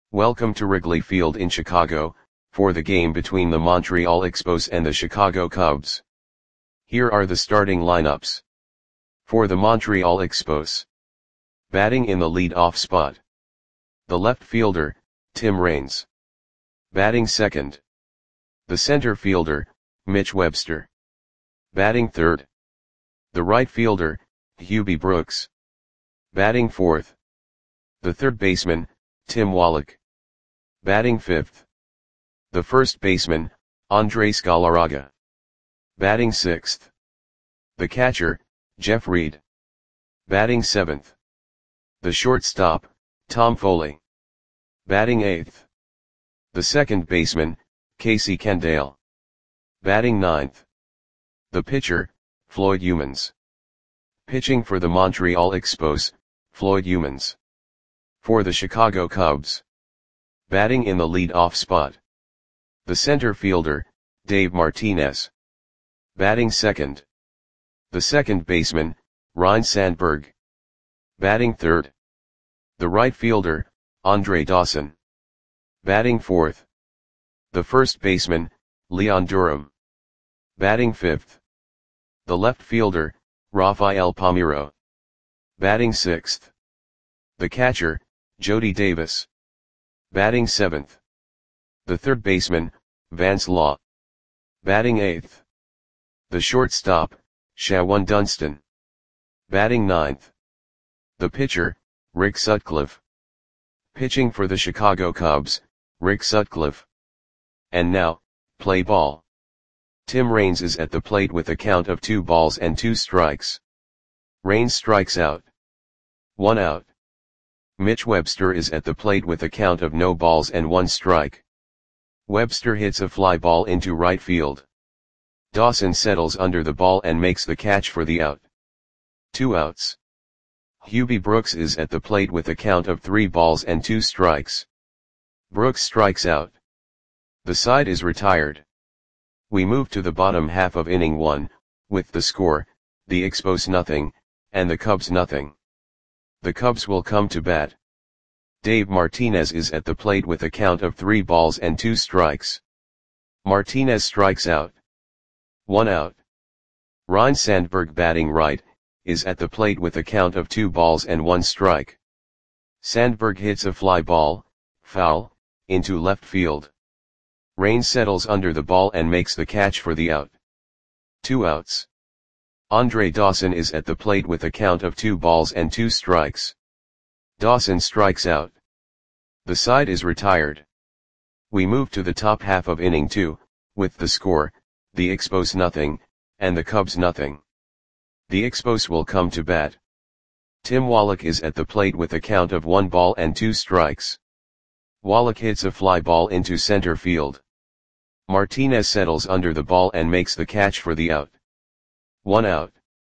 Welcome to Wrigley Field in Chicago, for the game between the Montreal Expos and the Chicago Cubs. Here are the starting lineups. For the Montreal Expos. Batting in the lead-off spot. The left fielder, Tim Raines. Batting second. The center fielder, Mitch Webster. Batting third. The right fielder, Hubie Brooks. Batting fourth. The third baseman, Tim Wallach. Batting fifth. The first baseman, Andres Galarraga. Batting sixth. The catcher, Jeff Reed. Batting seventh. The shortstop, Tom Foley. Batting eighth. The second baseman, Casey Kendall. Batting ninth. The pitcher, Floyd Youmans. Pitching for the Montreal Expos, Floyd Youmans. For the Chicago Cubs. Batting in the lead-off spot. The center fielder, Dave Martinez. Batting second. The second baseman, Ryne Sandberg. Batting third. The right fielder, Andre Dawson. Batting fourth. The first baseman, Leon Durham. Batting fifth. The left fielder, Rafael Palmeiro. Batting sixth. The catcher, Jody Davis. Batting seventh. The third baseman, Vance Law. Batting eighth. The shortstop, Shawan Dunston. Batting ninth. The pitcher, Rick Sutcliffe. Pitching for the Chicago Cubs, Rick Sutcliffe. And now, play ball. Tim Raines is at the plate with a count of 2 balls and 2 strikes. Raines strikes out. 1 out. Mitch Webster is at the plate with a count of no balls and 1 strike. Webster hits a fly ball into right field. Dawson settles under the ball and makes the catch for the out. 2 outs. Hubie Brooks is at the plate with a count of 3 balls and 2 strikes. Brooks strikes out. The side is retired. We move to the bottom half of inning 1, with the score, the Expos nothing, and the Cubs nothing. The Cubs will come to bat. Dave Martinez is at the plate with a count of 3 balls and 2 strikes. Martinez strikes out. 1 out. Ryne Sandberg batting right, is at the plate with a count of 2 balls and 1 strike. Sandberg hits a fly ball, foul, into left field. Raines settles under the ball and makes the catch for the out. 2 outs. Andre Dawson is at the plate with a count of 2 balls and 2 strikes. Dawson strikes out. The side is retired. We move to the top half of inning 2, with the score, the Expos nothing, and the Cubs nothing. The Expos will come to bat. Tim Wallach is at the plate with a count of 1 ball and 2 strikes. Wallach hits a fly ball into center field. Martinez settles under the ball and makes the catch for the out. 1 out.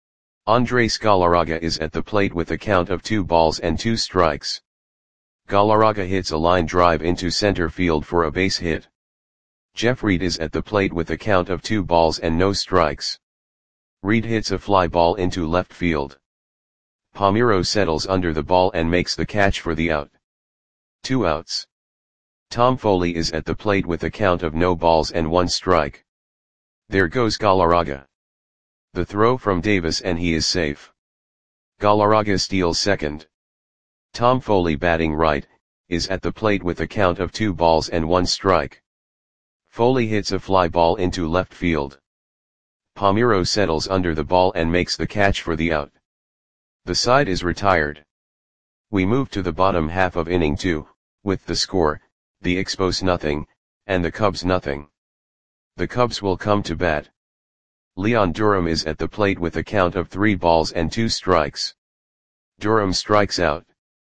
Andres Galarraga is at the plate with a count of 2 balls and 2 strikes. Galarraga hits a line drive into center field for a base hit. Jeff Reed is at the plate with a count of 2 balls and no strikes. Reed hits a fly ball into left field. Palmeiro settles under the ball and makes the catch for the out. 2 outs. Tom Foley is at the plate with a count of no balls and 1 strike. There goes Galarraga. The throw from Davis and he is safe. Galarraga steals second. Tom Foley batting right, is at the plate with a count of 2 balls and 1 strike. Foley hits a fly ball into left field. Palmeiro settles under the ball and makes the catch for the out. The side is retired. We move to the bottom half of inning 2, with the score, the Expos nothing, and the Cubs nothing. The Cubs will come to bat. Leon Durham is at the plate with a count of 3 balls and 2 strikes. Durham strikes out.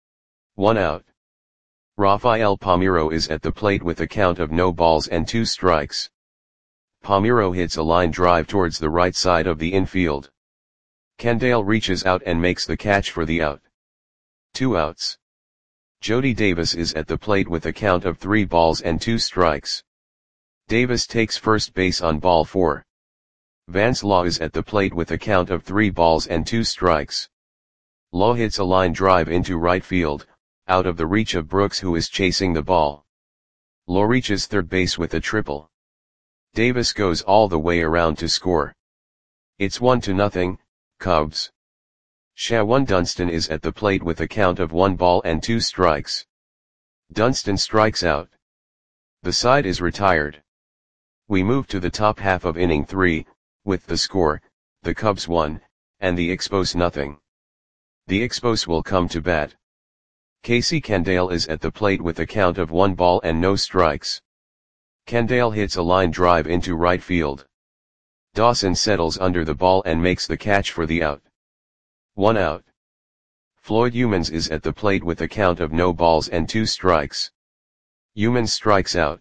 1 out. Rafael Palmeiro is at the plate with a count of no balls and 2 strikes. Palmeiro hits a line drive towards the right side of the infield. Kendall reaches out and makes the catch for the out. 2 outs. Jody Davis is at the plate with a count of 3 balls and 2 strikes. Davis takes first base on ball 4. Vance Law is at the plate with a count of 3 balls and 2 strikes. Law hits a line drive into right field, out of the reach of Brooks, who is chasing the ball. Lowe reaches third base with a triple. Davis goes all the way around to score. It's 1-0, Cubs. Shawan Dunston is at the plate with a count of 1 ball and 2 strikes. Dunston strikes out. The side is retired. We move to the top half of inning 3, with the score, the Cubs 1, and the Expos nothing. The Expos will come to bat. Casey Candale is at the plate with a count of 1 ball and no strikes. Candale hits a line drive into right field. Dawson settles under the ball and makes the catch for the out. 1 out. Floyd Youmans is at the plate with a count of no balls and 2 strikes. Youmans strikes out.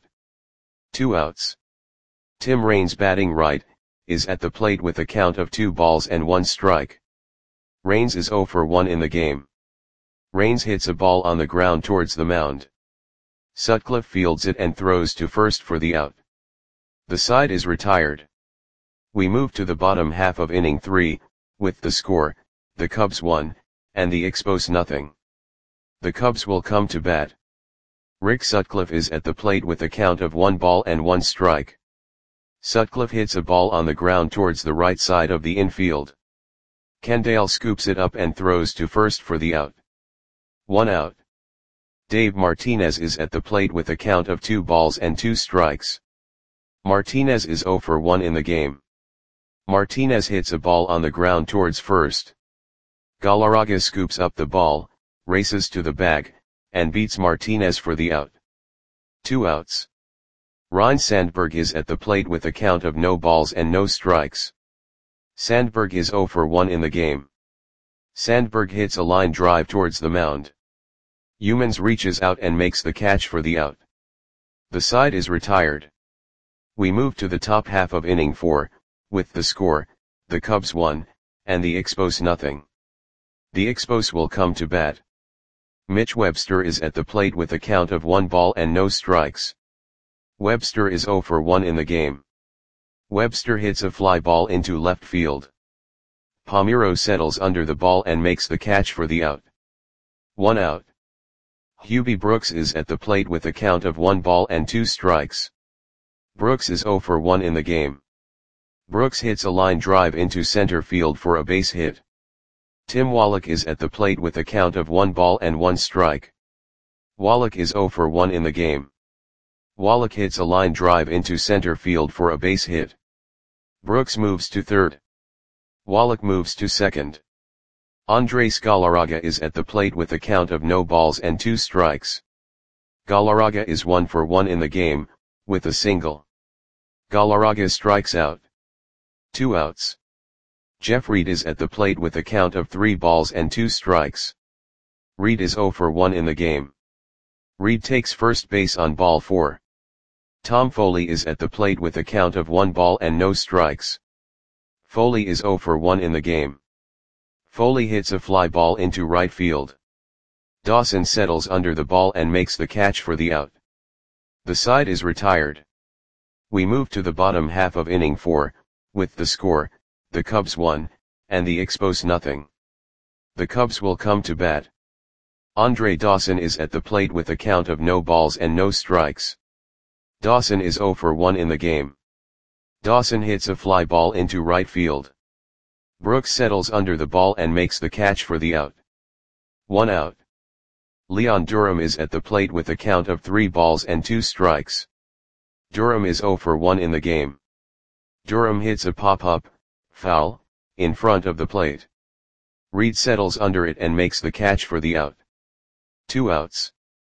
2 outs. Tim Raines, batting right, is at the plate with a count of 2 balls and 1 strike. Raines is 0 for 1 in the game. Raines hits a ball on the ground towards the mound. Sutcliffe fields it and throws to first for the out. The side is retired. We move to the bottom half of inning 3, with the score, the Cubs 1, and the Expos nothing. The Cubs will come to bat. Rick Sutcliffe is at the plate with a count of 1 ball and 1 strike. Sutcliffe hits a ball on the ground towards the right side of the infield. Candale scoops it up and throws to first for the out. 1 out. Dave Martinez is at the plate with a count of 2 balls and 2 strikes. Martinez is 0 for 1 in the game. Martinez hits a ball on the ground towards first. Galarraga scoops up the ball, races to the bag, and beats Martinez for the out. 2 outs. Ryne Sandberg is at the plate with a count of no balls and no strikes. Sandberg is 0 for 1 in the game. Sandberg hits a line drive towards the mound. Youmans reaches out and makes the catch for the out. The side is retired. We move to the top half of inning 4, with the score, the Cubs 1, and the Expos nothing. The Expos will come to bat. Mitch Webster is at the plate with a count of 1 ball and no strikes. Webster is 0 for 1 in the game. Webster hits a fly ball into left field. Palmeiro settles under the ball and makes the catch for the out. 1 out. Hubie Brooks is at the plate with a count of 1 ball and 2 strikes. Brooks is 0 for 1 in the game. Brooks hits a line drive into center field for a base hit. Tim Wallach is at the plate with a count of 1 ball and 1 strike. Wallach is 0 for 1 in the game. Wallach hits a line drive into center field for a base hit. Brooks moves to third. Wallach moves to second. Andres Galarraga is at the plate with a count of no balls and 2 strikes. Galarraga is 1 for 1 in the game, with a single. Galarraga strikes out. 2 outs. Jeff Reed is at the plate with a count of 3 balls and 2 strikes. Reed is 0 for 1 in the game. Reed takes first base on ball 4. Tom Foley is at the plate with a count of 1 ball and no strikes. Foley is 0 for 1 in the game. Foley hits a fly ball into right field. Dawson settles under the ball and makes the catch for the out. The side is retired. We move to the bottom half of inning 4, with the score, the Cubs 1, and the Expos nothing. The Cubs will come to bat. Andre Dawson is at the plate with a count of no balls and no strikes. Dawson is 0 for 1 in the game. Dawson hits a fly ball into right field. Brooks settles under the ball and makes the catch for the out. 1 out. Leon Durham is at the plate with a count of 3 balls and 2 strikes. Durham is 0 for 1 in the game. Durham hits a pop-up, foul, in front of the plate. Reed settles under it and makes the catch for the out. 2 outs.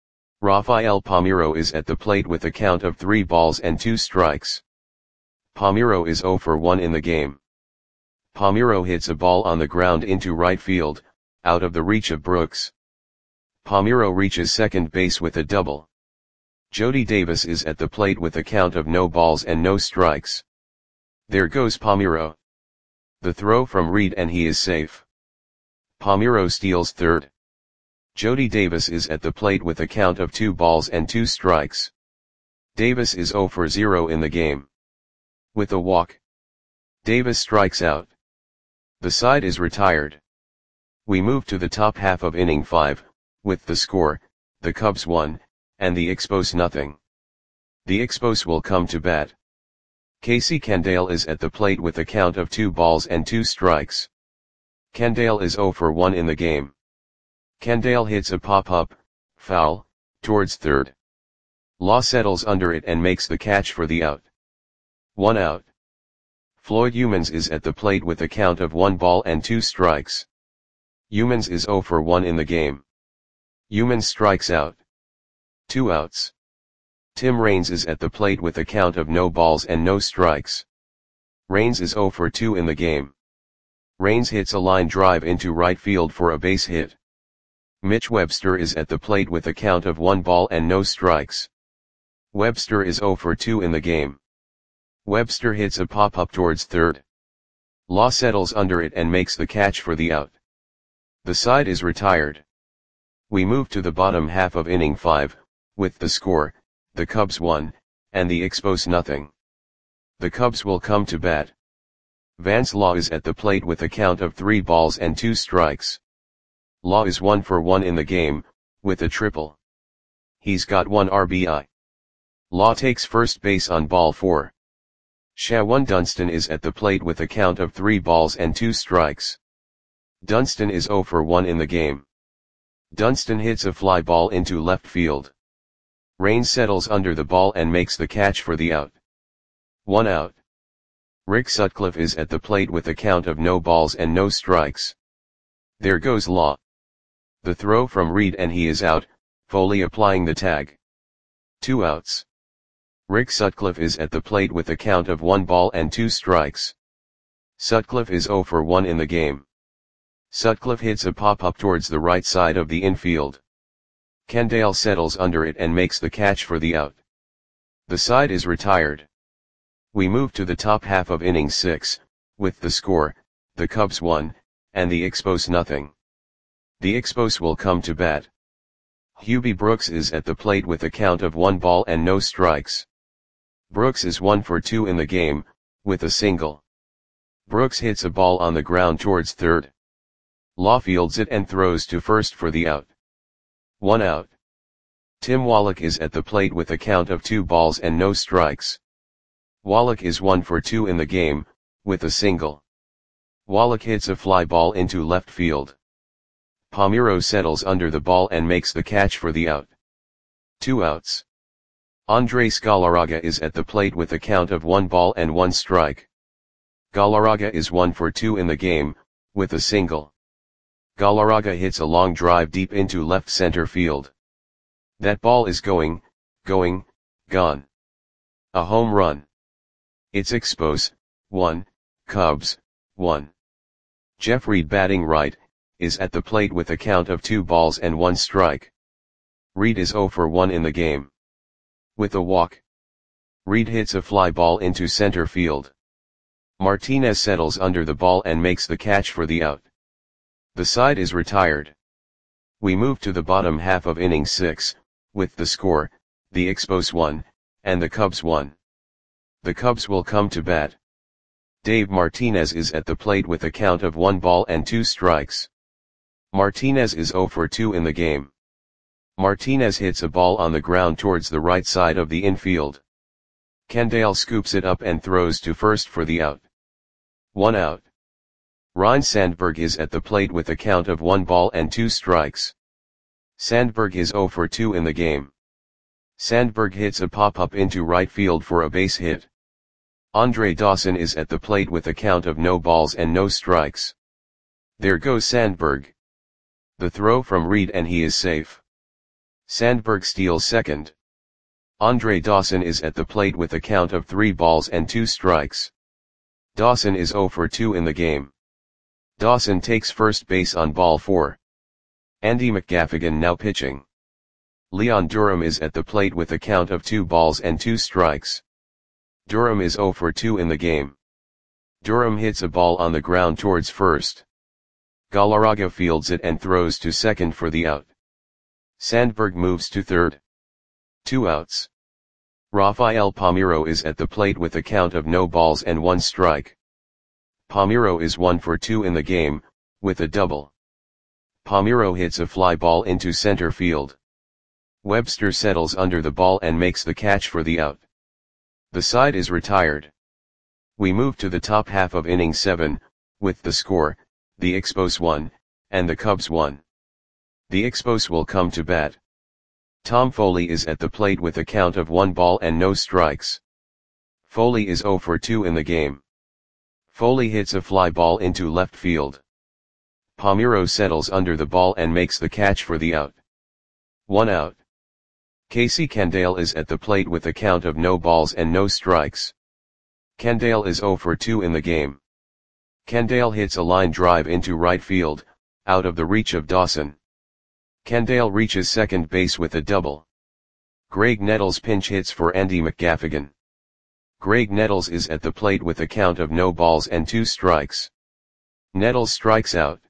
Rafael Palmeiro is at the plate with a count of 3 balls and 2 strikes. Palmeiro is 0 for 1 in the game. Palmeiro hits a ball on the ground into right field, out of the reach of Brooks. Palmeiro reaches second base with a double. Jody Davis is at the plate with a count of no balls and no strikes. There goes Palmeiro. The throw from Reed and he is safe. Palmeiro steals third. Jody Davis is at the plate with a count of 2 balls and 2 strikes. Davis is 0 for 0 in the game. With a walk, Davis strikes out. The side is retired. We move to the top half of inning 5, with the score, the Cubs won, and the Expos nothing. The Expos will come to bat. Casey Candale is at the plate with a count of 2 balls and 2 strikes. Candale is 0 for 1 in the game. Candale hits a pop-up, foul, towards third. Law settles under it and makes the catch for the out. 1 out. Floyd Youmans is at the plate with a count of 1 ball and 2 strikes. Youmans is 0 for 1 in the game. Youmans strikes out. 2 outs. Tim Raines is at the plate with a count of no balls and no strikes. Raines is 0 for 2 in the game. Raines hits a line drive into right field for a base hit. Mitch Webster is at the plate with a count of 1 ball and no strikes. Webster is 0 for 2 in the game. Webster hits a pop-up towards third. Law settles under it and makes the catch for the out. The side is retired. We move to the bottom half of inning 5, with the score, the Cubs won, and the Expos nothing. The Cubs will come to bat. Vance Law is at the plate with a count of 3 balls and 2 strikes. Law is 1 for 1 in the game, with a triple. He's got 1 RBI. Law takes first base on ball 4. Shawan Dunston is at the plate with a count of 3 balls and 2 strikes. Dunston is 0 for 1 in the game. Dunston hits a fly ball into left field. Raines settles under the ball and makes the catch for the out. 1 out. Rick Sutcliffe is at the plate with a count of no balls and no strikes. There goes Law. The throw from Reed and he is out, Foley applying the tag. 2 outs. Rick Sutcliffe is at the plate with a count of 1 ball and 2 strikes. Sutcliffe is 0 for 1 in the game. Sutcliffe hits a pop-up towards the right side of the infield. Candale settles under it and makes the catch for the out. The side is retired. We move to the top half of inning 6, with the score, the Cubs won, and the Expos nothing. The Expos will come to bat. Hubie Brooks is at the plate with a count of 1 ball and no strikes. Brooks is 1 for 2 in the game, with a single. Brooks hits a ball on the ground towards third. Law fields it and throws to first for the out. 1 out. Tim Wallach is at the plate with a count of 2 balls and no strikes. Wallach is 1 for 2 in the game, with a single. Wallach hits a fly ball into left field. Palmeiro settles under the ball and makes the catch for the out. 2 outs. Andres Galarraga is at the plate with a count of 1 ball and 1 strike. Galarraga is 1 for 2 in the game, with a single. Galarraga hits a long drive deep into left center field. That ball is going, gone. A home run. It's Expos, 1, Cubs, 1. Jeff Reed batting right, is at the plate with a count of 2 balls and 1 strike. Reed is 0 for 1 in the game. With a walk. Reed hits a fly ball into center field. Martinez settles under the ball and makes the catch for the out. The side is retired. We move to the bottom half of inning 6, with the score, the Expos won, and the Cubs won. The Cubs will come to bat. Dave Martinez is at the plate with a count of 1 ball and 2 strikes. Martinez is 0 for 2 in the game. Martinez hits a ball on the ground towards the right side of the infield. Candale scoops it up and throws to first for the out. 1 out. Ryne Sandberg is at the plate with a count of 1 ball and 2 strikes. Sandberg is 0 for 2 in the game. Sandberg hits a pop-up into right field for a base hit. Andre Dawson is at the plate with a count of no balls and no strikes. There goes Sandberg. The throw from Reed and he is safe. Sandberg steals second. Andre Dawson is at the plate with a count of 3 balls and 2 strikes. Dawson is 0 for 2 in the game. Dawson takes first base on ball 4. Andy McGaffigan now pitching. Leon Durham is at the plate with a count of 2 balls and 2 strikes. Durham is 0 for 2 in the game. Durham hits a ball on the ground towards first. Galarraga fields it and throws to second for the out. Sandberg moves to third. 2 outs. Rafael Palmeiro is at the plate with a count of no balls and 1 strike. Palmeiro is 1 for 2 in the game, with a double. Palmeiro hits a fly ball into center field. Webster settles under the ball and makes the catch for the out. The side is retired. We move to the top half of inning 7, with the score, the Expos 1, and the Cubs 1. The Expos will come to bat. Tom Foley is at the plate with a count of 1 ball and no strikes. Foley is 0 for 2 in the game. Foley hits a fly ball into left field. Palmeiro settles under the ball and makes the catch for the out. 1 out. Casey Candale is at the plate with a count of no balls and no strikes. Candale is 0 for 2 in the game. Candale hits a line drive into right field, out of the reach of Dawson. Candale reaches second base with a double. Greg Nettles pinch hits for Andy McGaffigan. Greg Nettles is at the plate with a count of no balls and 2 strikes. Nettles strikes out.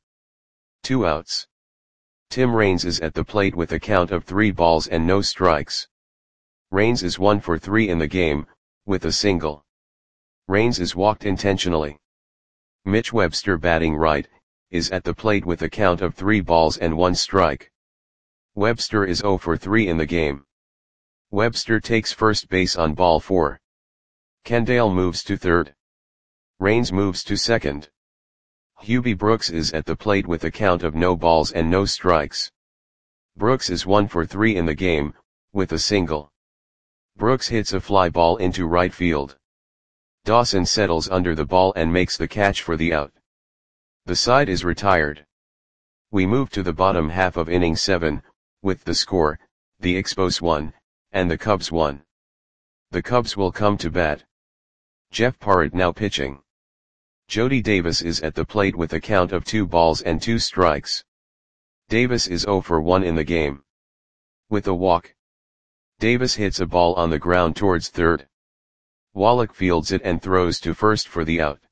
2 outs. Tim Raines is at the plate with a count of 3 balls and no strikes. Raines is 1 for 3 in the game, with a single. Raines is walked intentionally. Mitch Webster, batting right, is at the plate with a count of 3 balls and 1 strike. Webster is 0 for 3 in the game. Webster takes first base on ball 4. Candale moves to third. Raines moves to second. Hubie Brooks is at the plate with a count of no balls and no strikes. Brooks is 1 for 3 in the game, with a single. Brooks hits a fly ball into right field. Dawson settles under the ball and makes the catch for the out. The side is retired. We move to the bottom half of inning 7, with the score, the Expos 1, and the Cubs 1. The Cubs will come to bat. Jeff Parrott now pitching. Jody Davis is at the plate with a count of 2 balls and 2 strikes. Davis is 0 for 1 in the game. With a walk. Davis hits a ball on the ground towards third. Wallach fields it and throws to first for the out.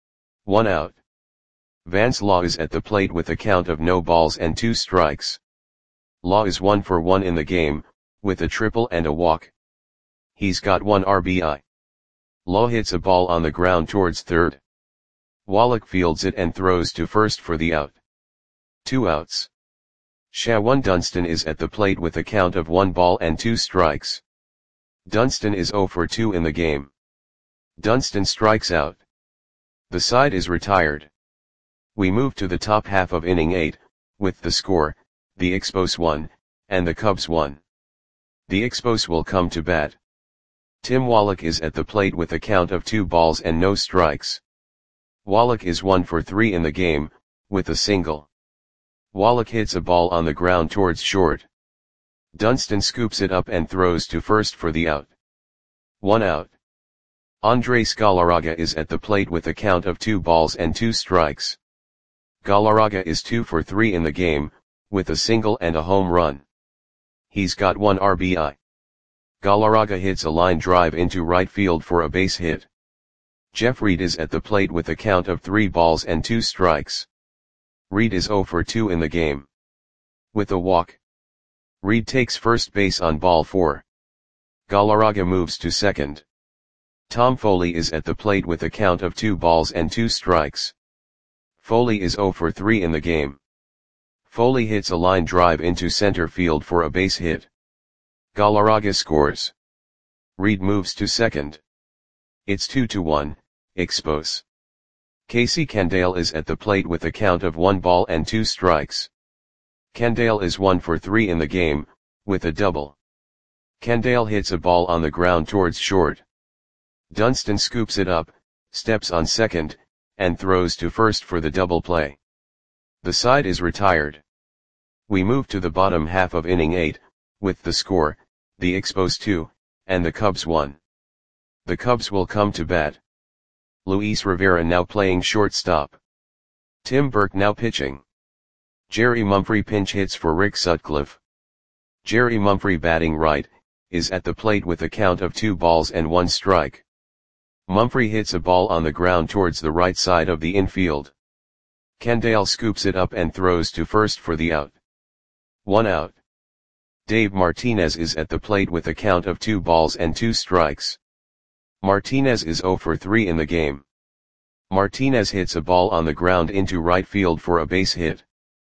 1 out. Vance Law is at the plate with a count of no balls and 2 strikes. Law is 1 for 1 in the game, with a triple and a walk. He's got 1 RBI. Law hits a ball on the ground towards third. Wallach fields it and throws to first for the out. 2 outs. Shawan Dunston is at the plate with a count of 1 ball and 2 strikes. Dunston is 0 for 2 in the game. Dunston strikes out. The side is retired. We move to the top half of inning 8, with the score, the Expos 1, and the Cubs 1. The Expos will come to bat. Tim Wallach is at the plate with a count of 2 balls and no strikes. Wallach is 1 for 3 in the game, with a single. Wallach hits a ball on the ground towards short. Dunston scoops it up and throws to first for the out. 1 out. Andres Galarraga is at the plate with a count of 2 balls and 2 strikes. Galarraga is 2 for 3 in the game, with a single and a home run. He's got 1 RBI. Galarraga hits a line drive into right field for a base hit. Jeff Reed is at the plate with a count of 3 balls and 2 strikes. Reed is 0 for 2 in the game. With a walk. Reed takes first base on ball 4. Galarraga moves to second. Tom Foley is at the plate with a count of 2 balls and 2 strikes. Foley is 0 for 3 in the game. Foley hits a line drive into center field for a base hit. Galarraga scores. Reed moves to second. It's 2-1, Expos. Casey Candale is at the plate with a count of 1 ball and 2 strikes. Candale is 1 for 3 in the game, with a double. Candale hits a ball on the ground towards short. Dunston scoops it up, steps on second, and throws to first for the double play. The side is retired. We move to the bottom half of inning 8, with the score, the Expos 2, and the Cubs 1. The Cubs will come to bat. Luis Rivera now playing shortstop. Tim Burke now pitching. Jerry Mumphrey pinch hits for Rick Sutcliffe. Jerry Mumphrey, batting right, is at the plate with a count of 2 balls and 1 strike. Mumphrey hits a ball on the ground towards the right side of the infield. Candale scoops it up and throws to first for the out. 1 out. Dave Martinez is at the plate with a count of 2 balls and 2 strikes. Martinez is 0 for 3 in the game. Martinez hits a ball on the ground into right field for a base hit.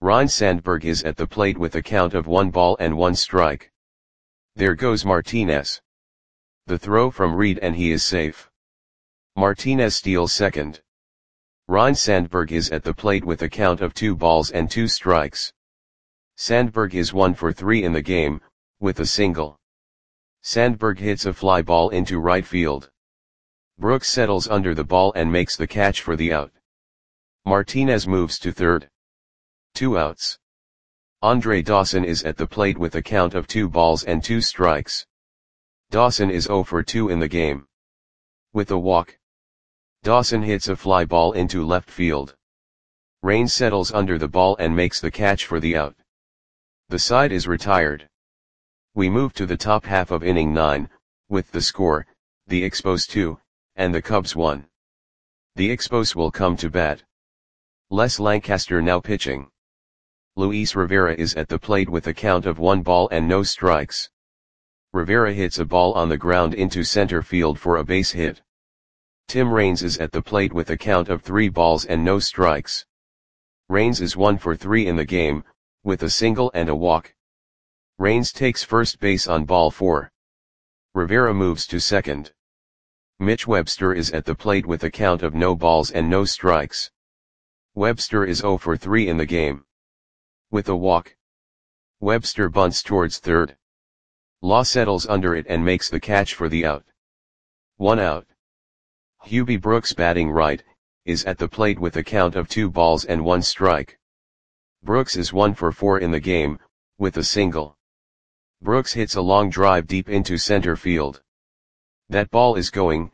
Ryne Sandberg is at the plate with a count of 1 ball and 1 strike. There goes Martinez. The throw from Reed and he is safe. Martinez steals second. Ryne Sandberg is at the plate with a count of 2 balls and 2 strikes. Sandberg is 1 for 3 in the game, with a single. Sandberg hits a fly ball into right field. Brooks settles under the ball and makes the catch for the out. Martinez moves to third. 2 outs. Andre Dawson is at the plate with a count of 2 balls and 2 strikes. Dawson is 0 for 2 in the game. With a walk. Dawson hits a fly ball into left field. Raines settles under the ball and makes the catch for the out. The side is retired. We move to the top half of inning 9, with the score, the Expos 2, and the Cubs 1. The Expos will come to bat. Les Lancaster now pitching. Luis Rivera is at the plate with a count of 1 ball and no strikes. Rivera hits a ball on the ground into center field for a base hit. Tim Raines is at the plate with a count of 3 balls and no strikes. Raines is 1 for 3 in the game, with a single and a walk. Raines takes first base on ball 4. Rivera moves to second. Mitch Webster is at the plate with a count of no balls and no strikes. Webster is 0 for 3 in the game. With a walk. Webster bunts towards third. Law settles under it and makes the catch for the out. 1 out. Hubie Brooks, batting right, is at the plate with a count of 2 balls and 1 strike. Brooks is 1 for 4 in the game, with a single. Brooks hits a long drive deep into center field. That ball is gone.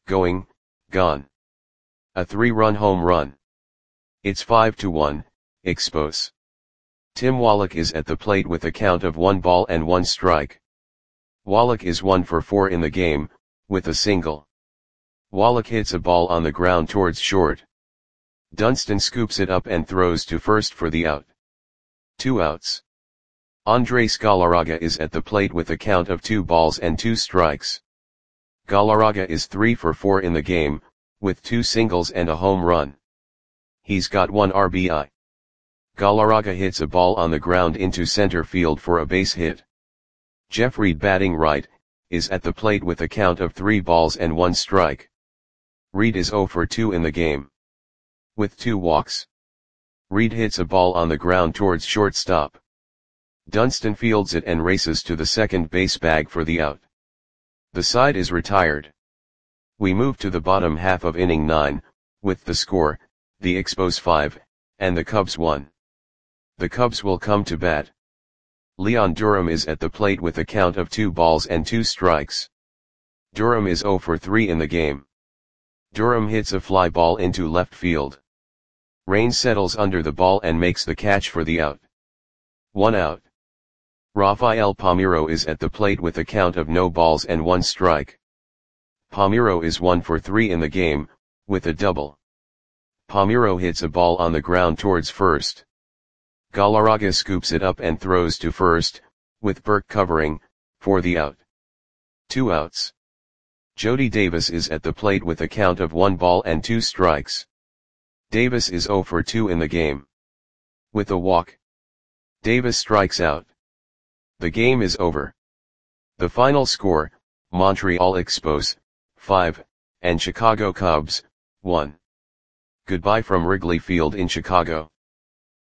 A 3-run home run. It's 5-1, Expos. Tim Wallach is at the plate with a count of 1 ball and 1 strike. Wallach is 1 for 4 in the game, with a single. Wallach hits a ball on the ground towards short. Dunston scoops it up and throws to first for the out. 2 outs. Andres Galarraga is at the plate with a count of 2 balls and 2 strikes. Galarraga is 3 for 4 in the game, with 2 singles and a home run. He's got 1 RBI. Galarraga hits a ball on the ground into center field for a base hit. Jeff Reed, batting right, is at the plate with a count of 3 balls and 1 strike. Reed is 0 for 2 in the game. With 2 walks. Reed hits a ball on the ground towards shortstop. Dunston fields it and races to the second base bag for the out. The side is retired. We move to the bottom half of inning 9, with the score, the Expos 5, and the Cubs 1. The Cubs will come to bat. Leon Durham is at the plate with a count of 2 balls and 2 strikes. Durham is 0 for 3 in the game. Durham hits a fly ball into left field. Raines settles under the ball and makes the catch for the out. 1 out. Rafael Palmeiro is at the plate with a count of no balls and 1 strike. Palmeiro is 1 for 3 in the game, with a double. Palmeiro hits a ball on the ground towards first. Galarraga scoops it up and throws to first, with Burke covering, for the out. 2 outs. Jody Davis is at the plate with a count of 1 ball and 2 strikes. Davis is 0 for 2 in the game. With a walk. Davis strikes out. The game is over. The final score, Montreal Expos, 5, and Chicago Cubs, 1. Goodbye from Wrigley Field in Chicago.